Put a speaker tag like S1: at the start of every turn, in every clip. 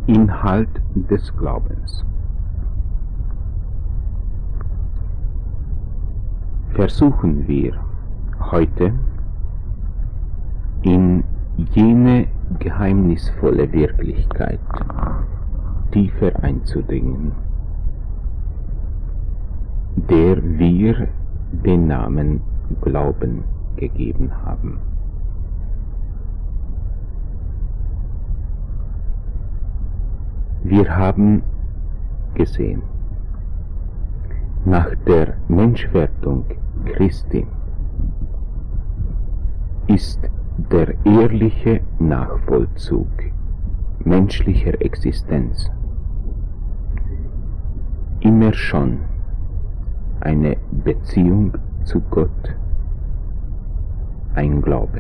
S1: Inhalt des Glaubens. Versuchen wir heute in jene geheimnisvolle Wirklichkeit tiefer einzudringen, der wir den Namen Glauben gegeben haben. Wir haben gesehen, nach der Menschwerdung Christi ist der ehrliche Nachvollzug menschlicher Existenz immer schon eine Beziehung zu Gott, ein Glaube.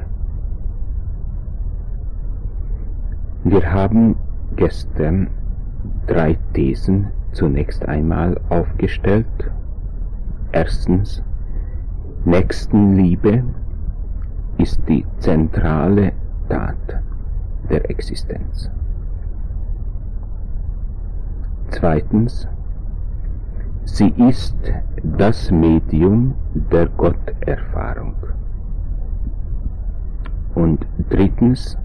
S1: Wir haben gestern 3 Thesen zunächst einmal aufgestellt. Erstens, Nächstenliebe ist die zentrale Tat der Existenz. Zweitens, sie ist das Medium der Gotterfahrung. Und drittens,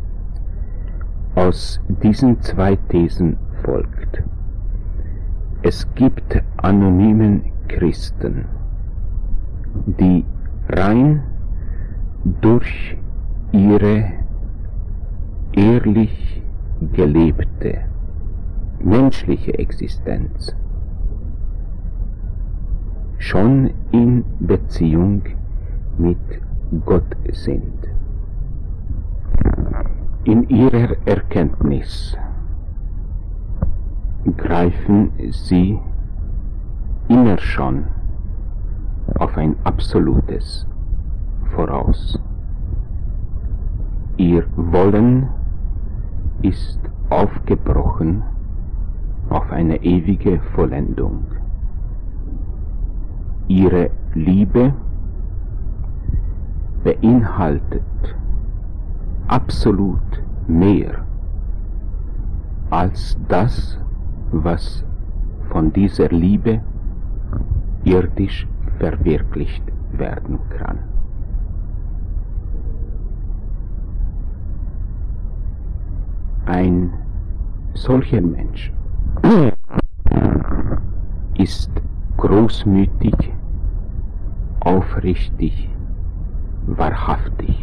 S1: aus diesen 2 Thesen folgt: Es gibt anonymen Christen, die rein durch ihre ehrlich gelebte menschliche Existenz schon in Beziehung mit Gott sind. In ihrer Erkenntnis greifen sie immer schon auf ein Absolutes voraus. Ihr Wollen ist aufgebrochen auf eine ewige Vollendung. Ihre Liebe beinhaltet absolut mehr als das, was von dieser Liebe irdisch verwirklicht werden kann. Ein solcher Mensch ist großmütig, aufrichtig, wahrhaftig.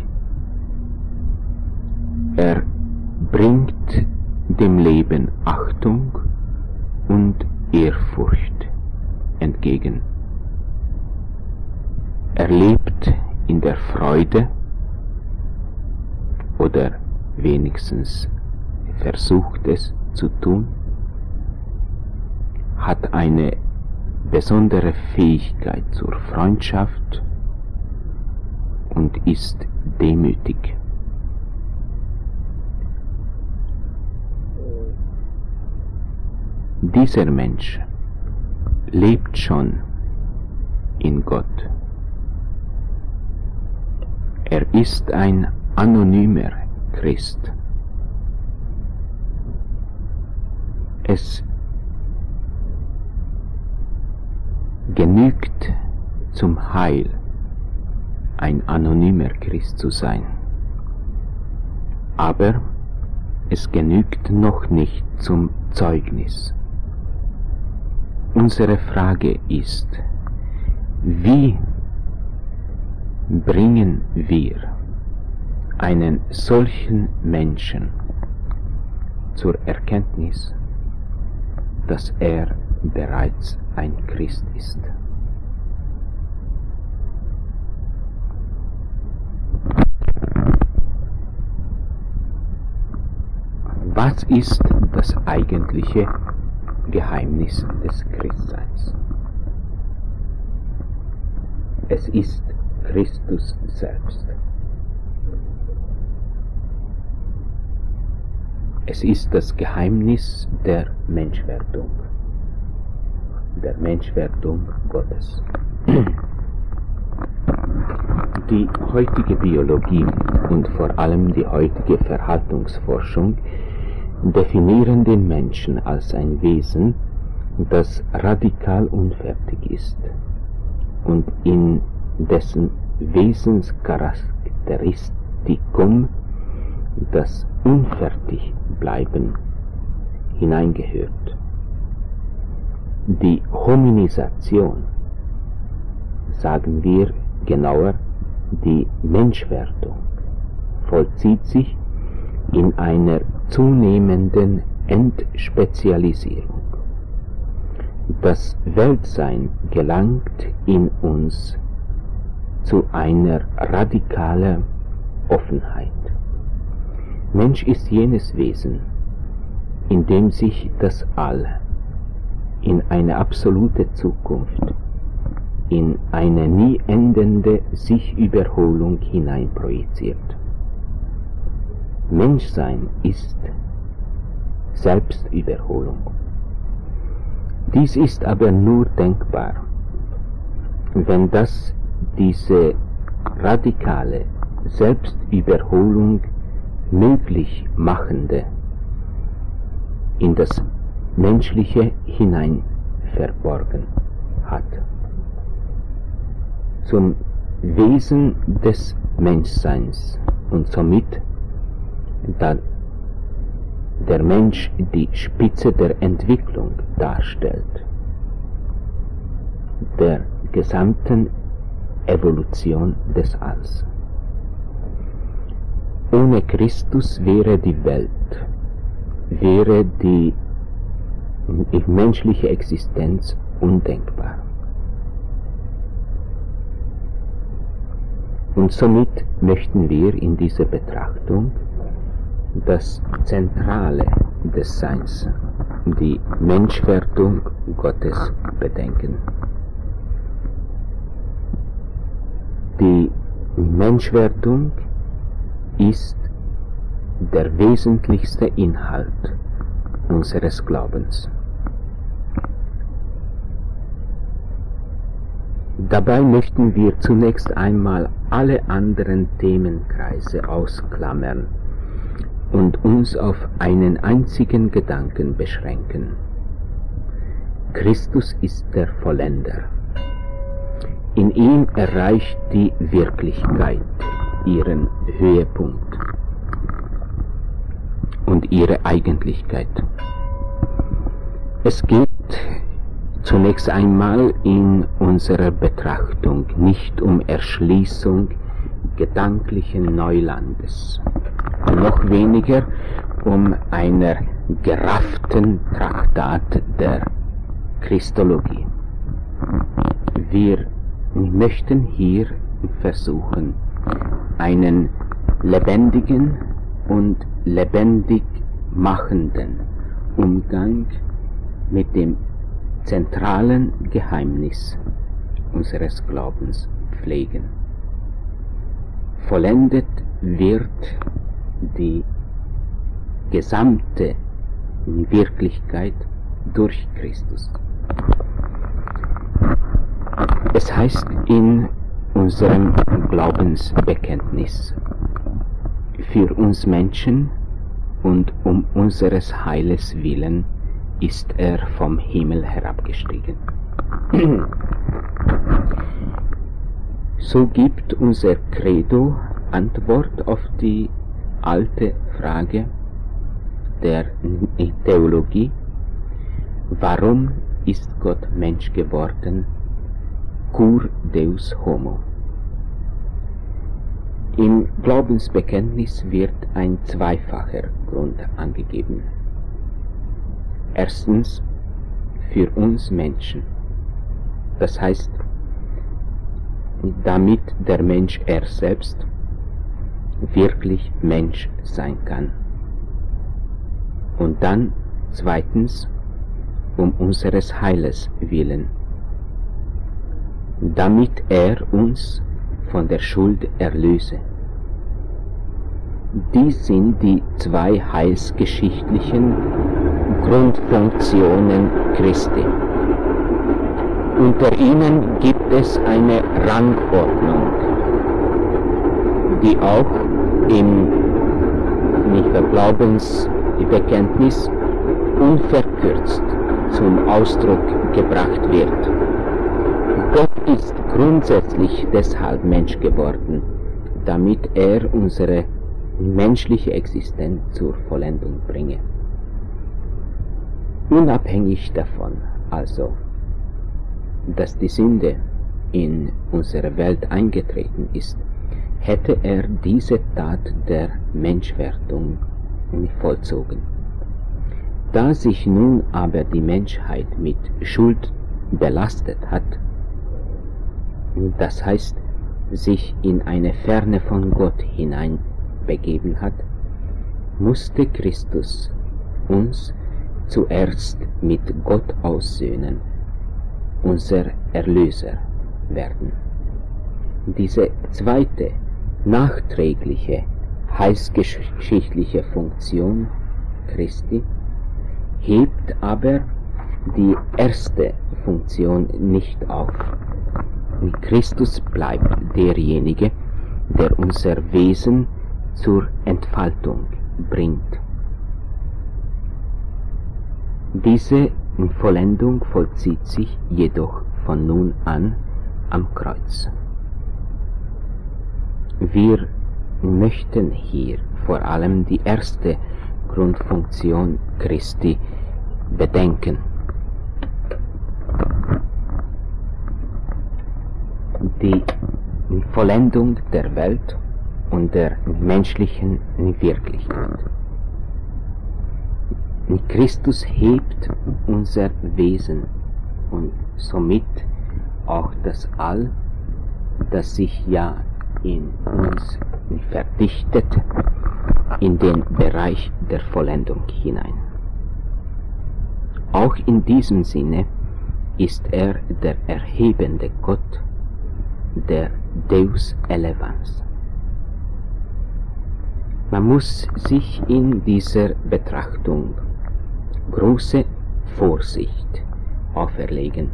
S1: Er bringt dem Leben Achtung und Ehrfurcht entgegen. Er lebt in der Freude, oder wenigstens versucht es zu tun, hat eine besondere Fähigkeit zur Freundschaft und ist demütig. Dieser Mensch lebt schon in Gott. Er ist ein anonymer Christ. Es genügt zum Heil, ein anonymer Christ zu sein. Aber es genügt noch nicht zum Zeugnis. Unsere Frage ist, wie bringen wir einen solchen Menschen zur Erkenntnis, dass er bereits ein Christ ist? Was ist das eigentliche Geheimnis des Christseins? Es ist Christus selbst. Es ist das Geheimnis der Menschwerdung Gottes. Die heutige Biologie und vor allem die heutige Verhaltensforschung definieren den Menschen als ein Wesen, das radikal unfertig ist und in dessen Wesenscharakteristikum das Unfertigbleiben hineingehört. Die Hominisation, sagen wir genauer, die Menschwerdung, vollzieht sich in einer zunehmenden Entspezialisierung. Das Weltsein gelangt in uns zu einer radikalen Offenheit. Mensch ist jenes Wesen, in dem sich das All in eine absolute Zukunft, in eine nie endende Sich-Überholung hineinprojiziert. Menschsein ist Selbstüberholung. Dies ist aber nur denkbar, wenn das diese radikale Selbstüberholung möglich machende in das Menschliche hinein verborgen hat. Zum Wesen des Menschseins und somit, da der Mensch die Spitze der Entwicklung darstellt, der gesamten Evolution des Alls. Ohne Christus wäre die Welt, wäre die menschliche Existenz undenkbar. Und somit möchten wir in dieser Betrachtung das Zentrale des Seins, die Menschwerdung Gottes, bedenken. Die Menschwerdung ist der wesentlichste Inhalt unseres Glaubens. Dabei möchten wir zunächst einmal alle anderen Themenkreise ausklammern und uns auf einen einzigen Gedanken beschränken. Christus ist der Vollender. In ihm erreicht die Wirklichkeit ihren Höhepunkt und ihre Eigentlichkeit. Es geht zunächst einmal in unserer Betrachtung nicht um Erschließung gedanklichen Neulandes, noch weniger um einer gerafften Traktat der Christologie. Wir möchten hier versuchen, einen lebendigen und lebendig machenden Umgang mit dem zentralen Geheimnis unseres Glaubens pflegen. Vollendet wird die gesamte Wirklichkeit durch Christus. Es heißt in unserem Glaubensbekenntnis: Für uns Menschen und um unseres Heiles willen ist er vom Himmel herabgestiegen. So gibt unser Credo Antwort auf die alte Frage der Theologie: Warum ist Gott Mensch geworden? Cur Deus homo. Im Glaubensbekenntnis wird ein zweifacher Grund angegeben. Erstens, für uns Menschen. Das heißt, damit der Mensch er selbst wirklich Mensch sein kann. Und dann zweitens, um unseres Heiles willen, damit er uns von der Schuld erlöse. Dies sind die zwei heilsgeschichtlichen Grundfunktionen Christi. Unter ihnen gibt es eine Rangordnung, die auch im Glaubensbekenntnis Bekenntnis unverkürzt zum Ausdruck gebracht wird. Gott ist grundsätzlich deshalb Mensch geworden, damit er unsere menschliche Existenz zur Vollendung bringe. Unabhängig davon, also, dass die Sünde in unsere Welt eingetreten ist, hätte er diese Tat der Menschwerdung vollzogen. Da sich nun aber die Menschheit mit Schuld belastet hat, das heißt, sich in eine Ferne von Gott hineinbegeben hat, musste Christus uns zuerst mit Gott aussöhnen, unser Erlöser werden. Diese zweite, nachträgliche, heilsgeschichtliche Funktion Christi hebt aber die erste Funktion nicht auf. Christus bleibt derjenige, der unser Wesen zur Entfaltung bringt. Diese Vollendung vollzieht sich jedoch von nun an am Kreuz. Wir möchten hier vor allem die erste Grundfunktion Christi bedenken. Die Vollendung der Welt und der menschlichen Wirklichkeit. Christus hebt unser Wesen und somit auch das All, das sich ja in uns verdichtet, in den Bereich der Vollendung hinein. Auch in diesem Sinne ist er der erhebende Gott, der Deus elevans. Man muss sich in dieser Betrachtung große Vorsicht auferlegen,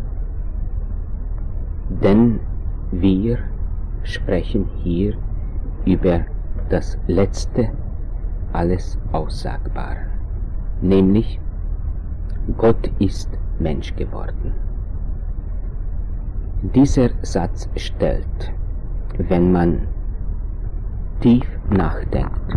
S1: denn wir sprechen hier über das letzte alles Aussagbare, nämlich Gott ist Mensch geworden. Dieser Satz stellt, wenn man tief nachdenkt,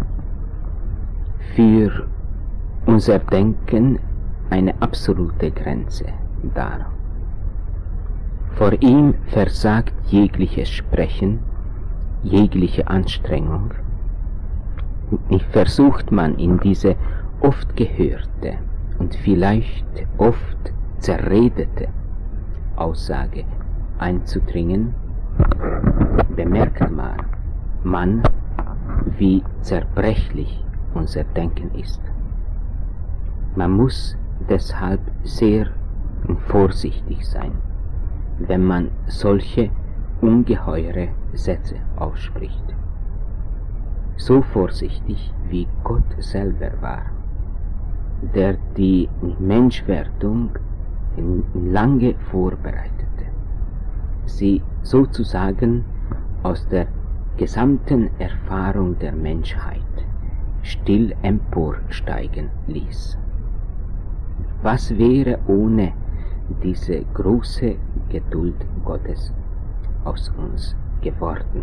S1: für unser Denken eine absolute Grenze dar. Vor ihm versagt jegliches Sprechen, jegliche Anstrengung. Versucht man in diese oft gehörte und vielleicht oft zerredete Aussage einzudringen, bemerkt man, wie zerbrechlich unser Denken ist. Man muss deshalb sehr vorsichtig sein, wenn man solche ungeheure Sätze ausspricht. So vorsichtig wie Gott selber war, der die Menschwerdung lange vorbereitete, sie sozusagen aus der gesamten Erfahrung der Menschheit still emporsteigen ließ. Was wäre ohne diese große Geduld Gottes aus uns geworden?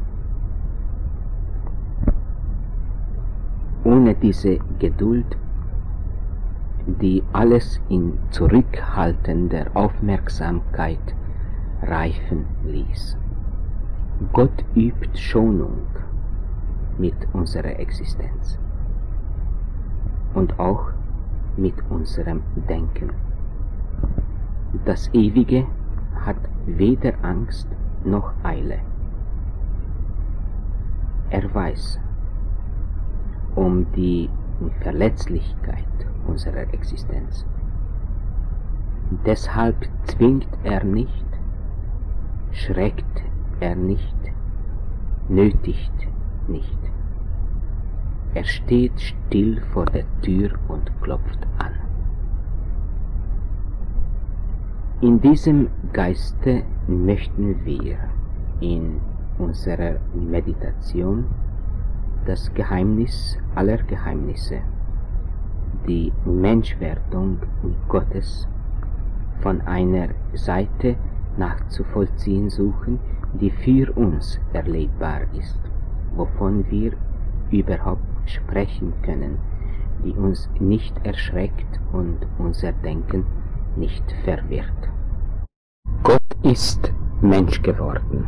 S1: Ohne diese Geduld, die alles in zurückhaltender Aufmerksamkeit reifen ließ. Gott übt Schonung mit unserer Existenz und auch mit unserem Denken. Das Ewige hat weder Angst noch Eile. Er weiß um die Verletzlichkeit unserer Existenz. Deshalb zwingt er nicht, schreckt er nicht, nötigt nicht. Er steht still vor der Tür und klopft an. In diesem Geiste möchten wir in unserer Meditation das Geheimnis aller Geheimnisse die Menschwerdung Gottes von einer Seite nachzuvollziehen suchen, die für uns erlebbar ist, wovon wir überhaupt sprechen können, die uns nicht erschreckt und unser Denken nicht verwirrt. Gott ist Mensch geworden.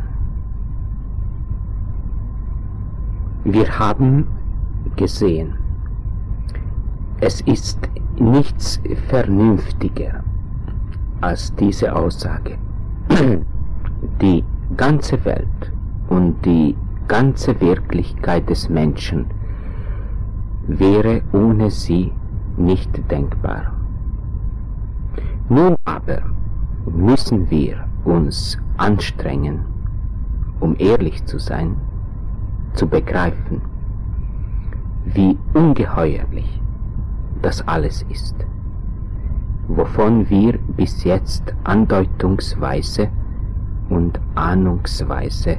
S1: Wir haben gesehen, es ist nichts vernünftiger als diese Aussage. Die ganze Welt und die ganze Wirklichkeit des Menschen wäre ohne sie nicht denkbar. Nun aber müssen wir uns anstrengen, um ehrlich zu sein, zu begreifen, wie ungeheuerlich das alles ist, wovon wir bis jetzt andeutungsweise und ahnungsweise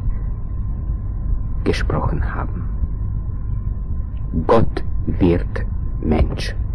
S1: gesprochen haben. Gott wird Mensch.